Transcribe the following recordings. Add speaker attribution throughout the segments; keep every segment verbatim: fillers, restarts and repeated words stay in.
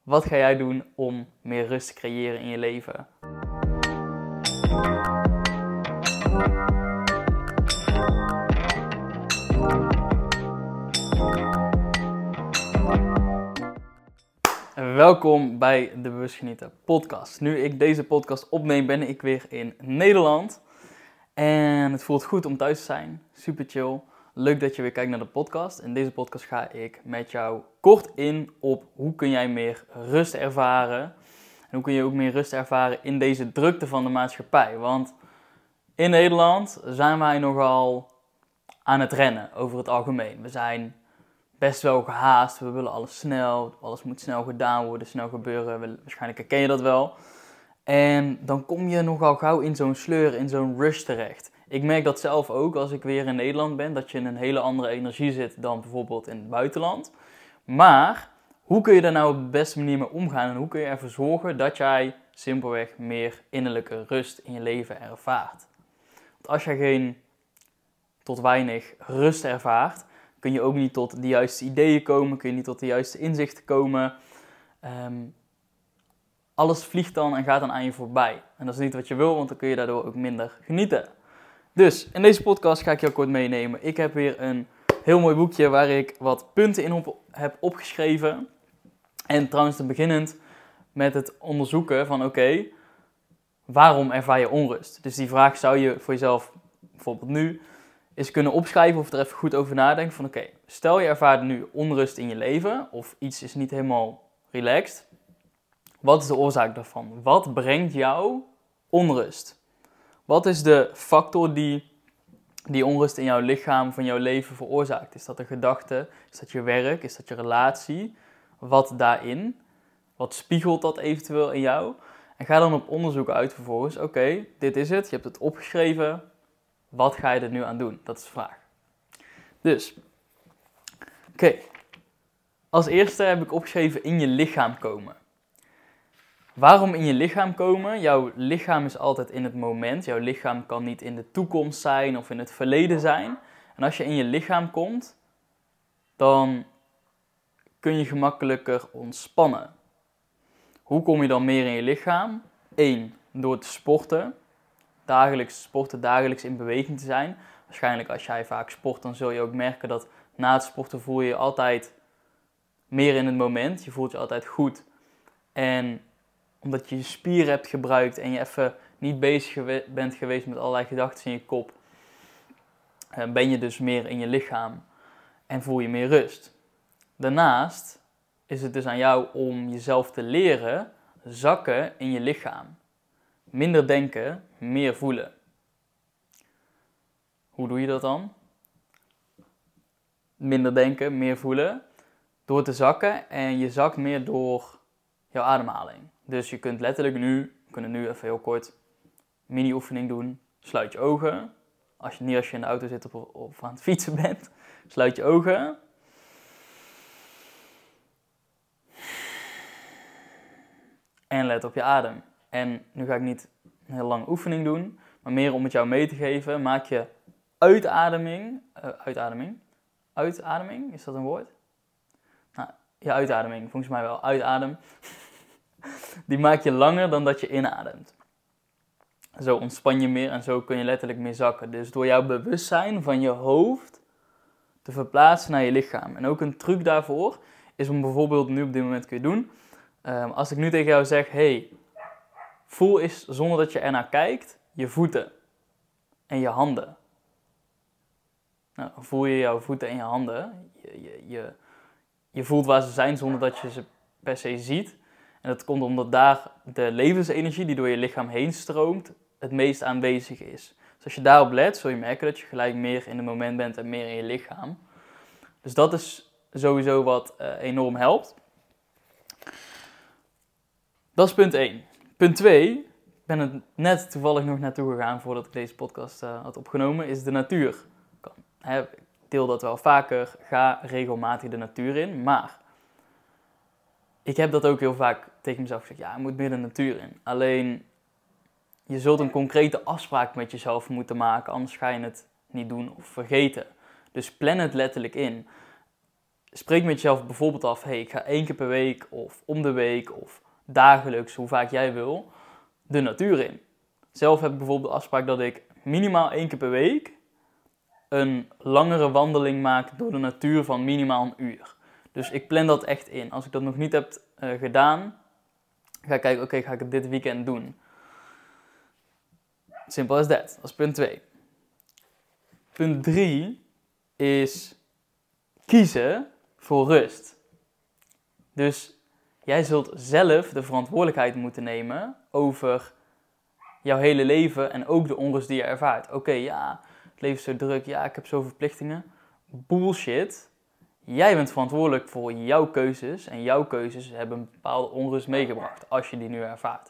Speaker 1: Wat ga jij doen om meer rust te creëren in je leven? Welkom bij de Bewust Genieten podcast. Nu ik deze podcast opneem ben ik weer in Nederland. En het voelt goed om thuis te zijn. Super chill. Leuk dat je weer kijkt naar de podcast. In deze podcast ga ik met jou kort in op hoe kun jij meer rust ervaren. En hoe kun je ook meer rust ervaren in deze drukte van de maatschappij. Want in Nederland zijn wij nogal aan het rennen over het algemeen. We zijn best wel gehaast. We willen alles snel. Alles moet snel gedaan worden, snel gebeuren. Waarschijnlijk herken je dat wel. En dan kom je nogal gauw in zo'n sleur, in zo'n rush terecht. Ik merk dat zelf ook als ik weer in Nederland ben, dat je in een hele andere energie zit dan bijvoorbeeld in het buitenland. Maar hoe kun je daar nou op de beste manier mee omgaan en hoe kun je ervoor zorgen dat jij simpelweg meer innerlijke rust in je leven ervaart? Want als jij geen tot weinig rust ervaart, kun je ook niet tot de juiste ideeën komen, kun je niet tot de juiste inzichten komen. Um, Alles vliegt dan en gaat dan aan je voorbij. En dat is niet wat je wil, want dan kun je daardoor ook minder genieten. Dus, in deze podcast ga ik jou kort meenemen. Ik heb weer een heel mooi boekje waar ik wat punten in op heb opgeschreven. En trouwens te beginnend met het onderzoeken van oké, okay, waarom ervaar je onrust? Dus die vraag zou je voor jezelf bijvoorbeeld nu eens kunnen opschrijven of er even goed over nadenken. Van oké, okay, stel je ervaart nu onrust in je leven of iets is niet helemaal relaxed. Wat is de oorzaak daarvan? Wat brengt jou onrust? Wat is de factor die die onrust in jouw lichaam, van jouw leven veroorzaakt? Is dat een gedachte? Is dat je werk? Is dat je relatie? Wat daarin? Wat spiegelt dat eventueel in jou? En ga dan op onderzoek uit vervolgens. Oké, okay, dit is het. Je hebt het opgeschreven. Wat ga je er nu aan doen? Dat is de vraag. Dus, oké. Okay. Als eerste heb ik opgeschreven in je lichaam komen. Waarom in je lichaam komen? Jouw lichaam is altijd in het moment. Jouw lichaam kan niet in de toekomst zijn of in het verleden zijn. En als je in je lichaam komt, dan kun je gemakkelijker ontspannen. Hoe kom je dan meer in je lichaam? Eén, door te sporten. Dagelijks sporten, dagelijks in beweging te zijn. Waarschijnlijk als jij vaak sport, dan zul je ook merken dat na het sporten voel je je altijd meer in het moment. Je voelt je altijd goed. En omdat je je spieren hebt gebruikt en je even niet bezig gewe- bent geweest met allerlei gedachten in je kop, ben je dus meer in je lichaam en voel je meer rust. Daarnaast is het dus aan jou om jezelf te leren zakken in je lichaam. Minder denken, meer voelen. Hoe doe je dat dan? Minder denken, meer voelen. Door te zakken en je zakt meer door jouw ademhaling. Dus je kunt letterlijk nu, we kunnen nu even heel kort mini-oefening doen. Sluit je ogen. Als je, niet als je in de auto zit of, of aan het fietsen bent. Sluit je ogen. En let op je adem. En nu ga ik niet een heel lange oefening doen. Maar meer om het jou mee te geven. Maak je uitademing. Uh, uitademing. Uitademing, is dat een woord? Nou, je uitademing, volgens mij wel. Uitadem. Die maak je langer dan dat je inademt. Zo ontspan je meer en zo kun je letterlijk meer zakken. Dus door jouw bewustzijn van je hoofd te verplaatsen naar je lichaam. En ook een truc daarvoor is om bijvoorbeeld, nu op dit moment kun je doen. Um, als ik nu tegen jou zeg, hey, voel eens zonder dat je ernaar kijkt, je voeten en je handen. Nou, voel je jouw voeten en je handen. Je, je, je, je voelt waar ze zijn zonder dat je ze per se ziet. En dat komt omdat daar de levensenergie die door je lichaam heen stroomt het meest aanwezig is. Dus als je daarop let, zul je merken dat je gelijk meer in het moment bent en meer in je lichaam. Dus dat is sowieso wat uh, enorm helpt. Dat is punt één. Punt twee, ik ben er net toevallig nog naartoe gegaan voordat ik deze podcast uh, had opgenomen, is de natuur. Ik deel dat wel vaker, ga regelmatig de natuur in, maar ik heb dat ook heel vaak tegen mezelf gezegd, ja, je moet meer de natuur in. Alleen, je zult een concrete afspraak met jezelf moeten maken, anders ga je het niet doen of vergeten. Dus plan het letterlijk in. spreek met jezelf bijvoorbeeld af, hey, ik ga één keer per week of om de week of dagelijks, hoe vaak jij wil, de natuur in. Zelf heb ik bijvoorbeeld de afspraak dat ik minimaal één keer per week een langere wandeling maak door de natuur van minimaal een uur. Dus ik plan dat echt in. Als ik dat nog niet heb uh, gedaan, ga ik kijken, oké, okay, ga ik het dit weekend doen. Simpel as that. Dat is punt twee. Punt drie is kiezen voor rust. Dus jij zult zelf de verantwoordelijkheid moeten nemen over jouw hele leven en ook de onrust die je ervaart. Oké, okay, ja, het leven is zo druk, ja, ik heb zoveel verplichtingen. Bullshit. Jij bent verantwoordelijk voor jouw keuzes en jouw keuzes hebben een bepaalde onrust meegebracht als je die nu ervaart.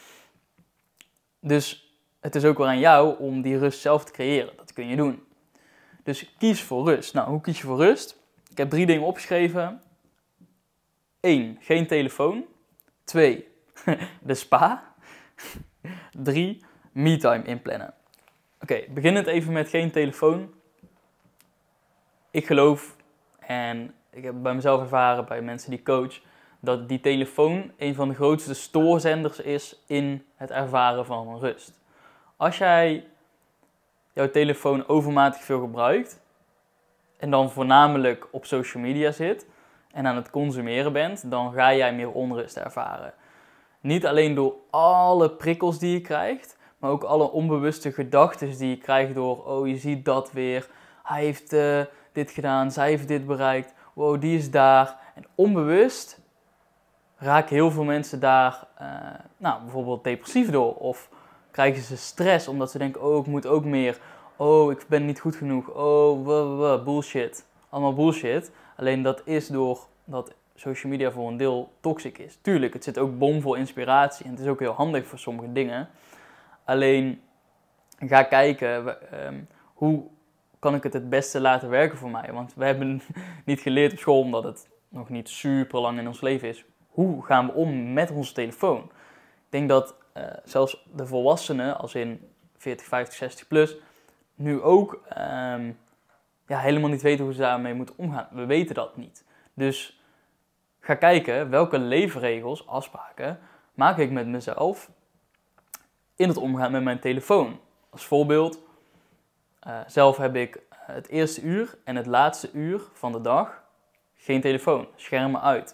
Speaker 1: Dus het is ook wel aan jou om die rust zelf te creëren. Dat kun je doen. Dus kies voor rust. Nou, hoe kies je voor rust? Ik heb drie dingen opgeschreven. Eén, geen telefoon. Twee, de spa. Drie, me-time inplannen. Oké, okay, beginnend even met geen telefoon. Ik geloof, en ik heb bij mezelf ervaren, bij mensen die coach, dat die telefoon een van de grootste stoorzenders is in het ervaren van rust. Als jij jouw telefoon overmatig veel gebruikt en dan voornamelijk op social media zit en aan het consumeren bent, dan ga jij meer onrust ervaren. Niet alleen door alle prikkels die je krijgt, maar ook alle onbewuste gedachten die je krijgt door, oh, je ziet dat weer, hij heeft uh, dit gedaan, zij heeft dit bereikt, wow, die is daar. En onbewust raken heel veel mensen daar uh, nou, bijvoorbeeld depressief door of krijgen ze stress omdat ze denken, oh, ik moet ook meer, oh, ik ben niet goed genoeg, oh, wuh, wuh, bullshit. Allemaal bullshit. Alleen dat is door dat social media voor een deel toxic is. Tuurlijk, het zit ook bomvol inspiratie en het is ook heel handig voor sommige dingen. Alleen, ga kijken, um, hoe kan ik het het beste laten werken voor mij? Want we hebben niet geleerd op school, omdat het nog niet super lang in ons leven is. Hoe gaan we om met onze telefoon? Ik denk dat uh, zelfs de volwassenen, als in veertig, vijftig, zestig plus, nu ook um, ja, helemaal niet weten hoe ze daarmee moeten omgaan. We weten dat niet. Dus ga kijken welke leefregels, afspraken, maak ik met mezelf in het omgaan met mijn telefoon. Als voorbeeld, uh, zelf heb ik het eerste uur en het laatste uur van de dag geen telefoon, schermen uit.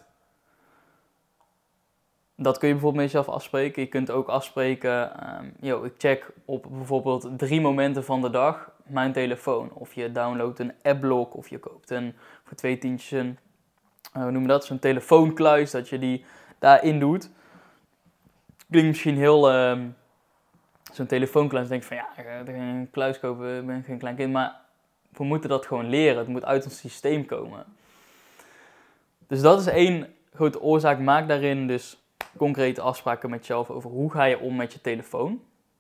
Speaker 1: Dat kun je bijvoorbeeld met jezelf afspreken. Je kunt ook afspreken, um, yo, ik check op bijvoorbeeld drie momenten van de dag mijn telefoon. Of je downloadt een appblok of je koopt een, voor twee tientjes een, uh, hoe noem je dat, zo'n telefoonkluis, dat je die daarin doet. Klinkt misschien heel, um, zo'n telefoonkluis, denk ik van ja, ik ga een kluis kopen, ik ben geen klein kind, maar we moeten dat gewoon leren. Het moet uit ons systeem komen. Dus dat is één grote oorzaak. Maak daarin dus concrete afspraken met jezelf over hoe ga je om met je telefoon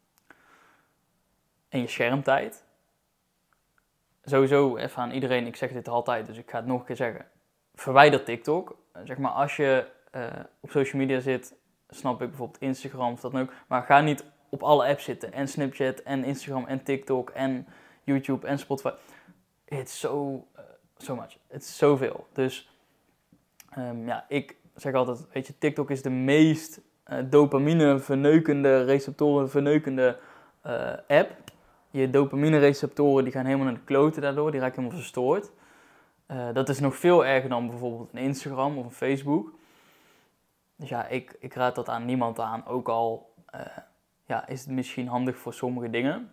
Speaker 1: en je schermtijd. Sowieso even aan iedereen, ik zeg dit altijd, dus ik ga het nog een keer zeggen. Verwijder TikTok. Zeg maar, als je uh, op social media zit, snap ik bijvoorbeeld Instagram of dat dan ook, maar ga niet op alle apps zitten. En Snapchat en Instagram en TikTok en YouTube en Spotify. It's so, uh, so much. It's zoveel. Dus um, ja, ik zeg altijd, weet je, TikTok is de meest uh, dopamine verneukende, receptoren verneukende uh, app. Je dopamine receptoren die gaan helemaal naar de kloten daardoor, die raken helemaal verstoord. Uh, dat is nog veel erger dan bijvoorbeeld een Instagram of een Facebook. Dus ja, ik, ik raad dat aan niemand aan, ook al uh, ja, is het misschien handig voor sommige dingen.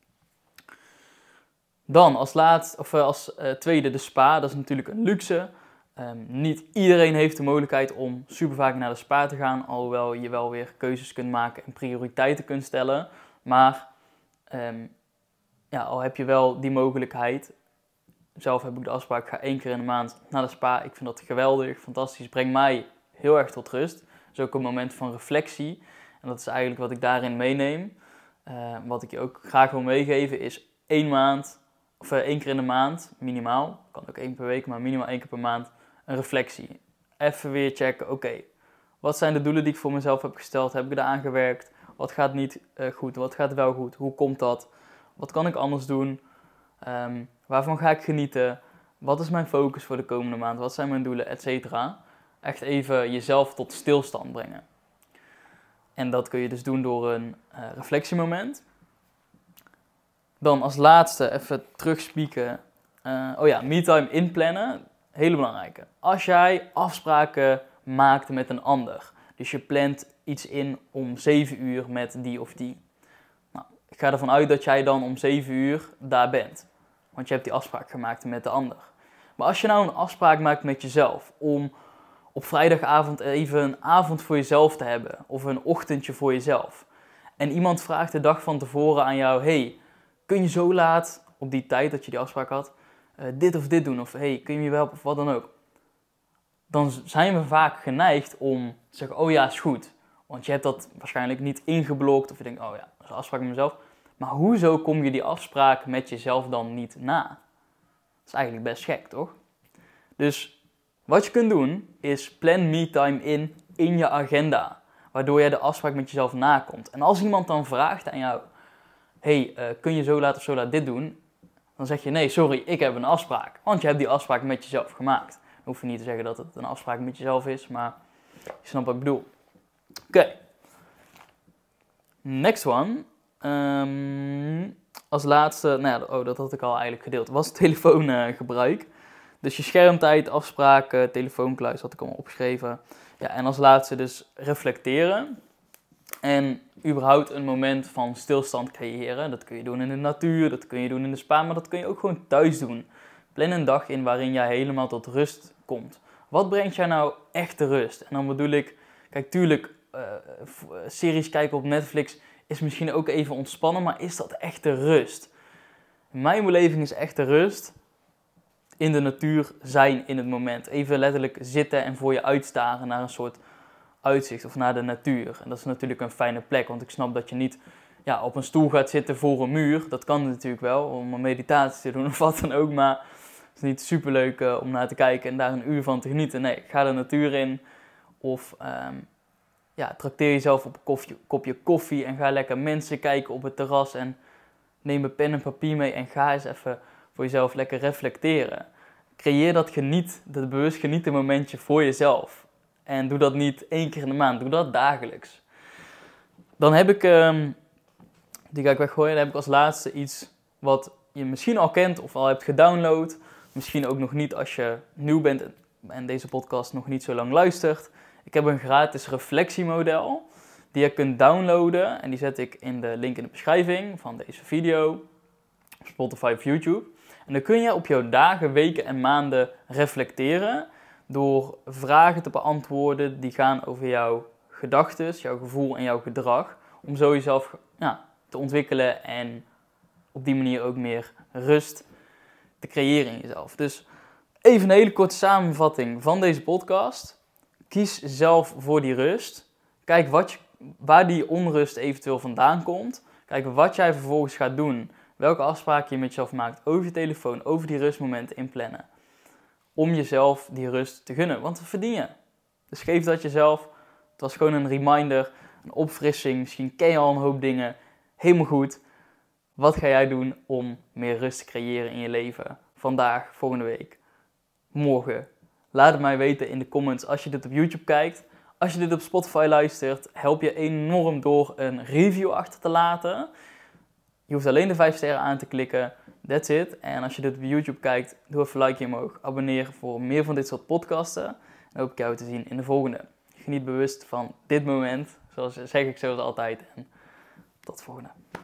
Speaker 1: Dan als laatst, of uh, als uh, tweede de spa, dat is natuurlijk een luxe. Um, niet iedereen heeft de mogelijkheid om super vaak naar de spa te gaan, alhoewel je wel weer keuzes kunt maken en prioriteiten kunt stellen. Maar um, ja, al heb je wel die mogelijkheid. Zelf heb ik de afspraak, ik ga één keer in de maand naar de spa. Ik vind dat geweldig, fantastisch, brengt mij heel erg tot rust. Het is ook een moment van reflectie en dat is eigenlijk wat ik daarin meeneem. Uh, wat ik je ook graag wil meegeven is één maand, of uh, één keer in de maand, minimaal. Kan ook één per week, maar minimaal één keer per maand. Een reflectie. Even weer checken, oké, okay, wat zijn de doelen die ik voor mezelf heb gesteld? Heb ik eraan gewerkt? Wat gaat niet uh, goed? Wat gaat wel goed? Hoe komt dat? Wat kan ik anders doen? Um, waarvan ga ik genieten? Wat is mijn focus voor de komende maand? Wat zijn mijn doelen? Etcetera. Echt even jezelf tot stilstand brengen. En dat kun je dus doen door een uh, reflectiemoment. Dan als laatste even terugspieken. Uh, oh ja, me-time inplannen. Hele belangrijke. Als jij afspraken maakt met een ander. Dus je plant iets in om zeven uur met die of die. Nou, ik ga ervan uit dat jij dan om zeven uur daar bent. Want je hebt die afspraak gemaakt met de ander. Maar als je nou een afspraak maakt met jezelf om op vrijdagavond even een avond voor jezelf te hebben. Of een ochtendje voor jezelf. En iemand vraagt de dag van tevoren aan jou. Hey, kun je zo laat, op die tijd dat je die afspraak had, uh, dit of dit doen? Of hey, kun je me helpen? Of wat dan ook. Dan zijn we vaak geneigd om te zeggen, oh ja, is goed. Want je hebt dat waarschijnlijk niet ingeblokt. Of je denkt, oh ja, dat is een afspraak met mezelf. Maar hoezo kom je die afspraak met jezelf dan niet na? Dat is eigenlijk best gek, toch? Dus wat je kunt doen, is plan me-time in in je agenda. Waardoor jij de afspraak met jezelf nakomt. En als iemand dan vraagt aan jou, hey, uh, kun je zo laat of zo laat dit doen? Dan zeg je, nee, sorry, ik heb een afspraak. Want je hebt die afspraak met jezelf gemaakt. Dan hoef je niet te zeggen dat het een afspraak met jezelf is, maar je snapt wat ik bedoel. Oké. Okay. Next one. Um, als laatste, nou ja, oh, dat had ik al eigenlijk gedeeld, was telefoongebruik. Uh, dus je schermtijd, afspraken, telefoonkluis had ik allemaal opgeschreven. Ja, en als laatste dus reflecteren. En überhaupt een moment van stilstand creëren. Dat kun je doen in de natuur, dat kun je doen in de spa, maar dat kun je ook gewoon thuis doen. Plan een dag in waarin jij helemaal tot rust komt. Wat brengt jou nou echte rust? En dan bedoel ik, kijk, tuurlijk, uh, series kijken op Netflix is misschien ook even ontspannen, maar is dat echte rust? In mijn beleving is echte rust in de natuur zijn in het moment. Even letterlijk zitten en voor je uitstaren naar een soort uitzicht of naar de natuur. En dat is natuurlijk een fijne plek, want ik snap dat je niet ja, op een stoel gaat zitten voor een muur. Dat kan natuurlijk wel, om een meditatie te doen of wat dan ook, maar het is niet superleuk uh, om naar te kijken en daar een uur van te genieten. Nee, ga de natuur in of um, ja, trakteer jezelf op een koffie, kopje koffie en ga lekker mensen kijken op het terras en neem een pen en papier mee en ga eens even voor jezelf lekker reflecteren. Creëer dat geniet, dat bewust genieten momentje voor jezelf. En doe dat niet één keer in de maand, doe dat dagelijks. Dan heb ik, um, die ga ik weggooien, dan heb ik als laatste iets wat je misschien al kent of al hebt gedownload. Misschien ook nog niet als je nieuw bent en deze podcast nog niet zo lang luistert. Ik heb een gratis reflectiemodel die je kunt downloaden. En die zet ik in de link in de beschrijving van deze video. Op Spotify of YouTube. En dan kun je op jouw dagen, weken en maanden reflecteren. Door vragen te beantwoorden die gaan over jouw gedachten, jouw gevoel en jouw gedrag. Om zo jezelf ja, te ontwikkelen en op die manier ook meer rust te creëren in jezelf. Dus even een hele korte samenvatting van deze podcast. Kies zelf voor die rust. Kijk wat je, waar die onrust eventueel vandaan komt. Kijk wat jij vervolgens gaat doen. Welke afspraken je met jezelf maakt over je telefoon, over die rustmomenten inplannen. Om jezelf die rust te gunnen, want dat verdien je. Dus geef dat jezelf. Het was gewoon een reminder, een opfrissing. Misschien ken je al een hoop dingen. Helemaal goed. Wat ga jij doen om meer rust te creëren in je leven? Vandaag, volgende week, morgen. Laat het mij weten in de comments als je dit op YouTube kijkt. Als je dit op Spotify luistert, help je enorm door een review achter te laten. Je hoeft alleen de vijf sterren aan te klikken. That's it. En als je dit op YouTube kijkt, doe even een likeje omhoog. Abonneer voor meer van dit soort podcasten. En hoop ik jou te zien in de volgende. Geniet bewust van dit moment. Zoals zeg ik zoals altijd. En tot de volgende.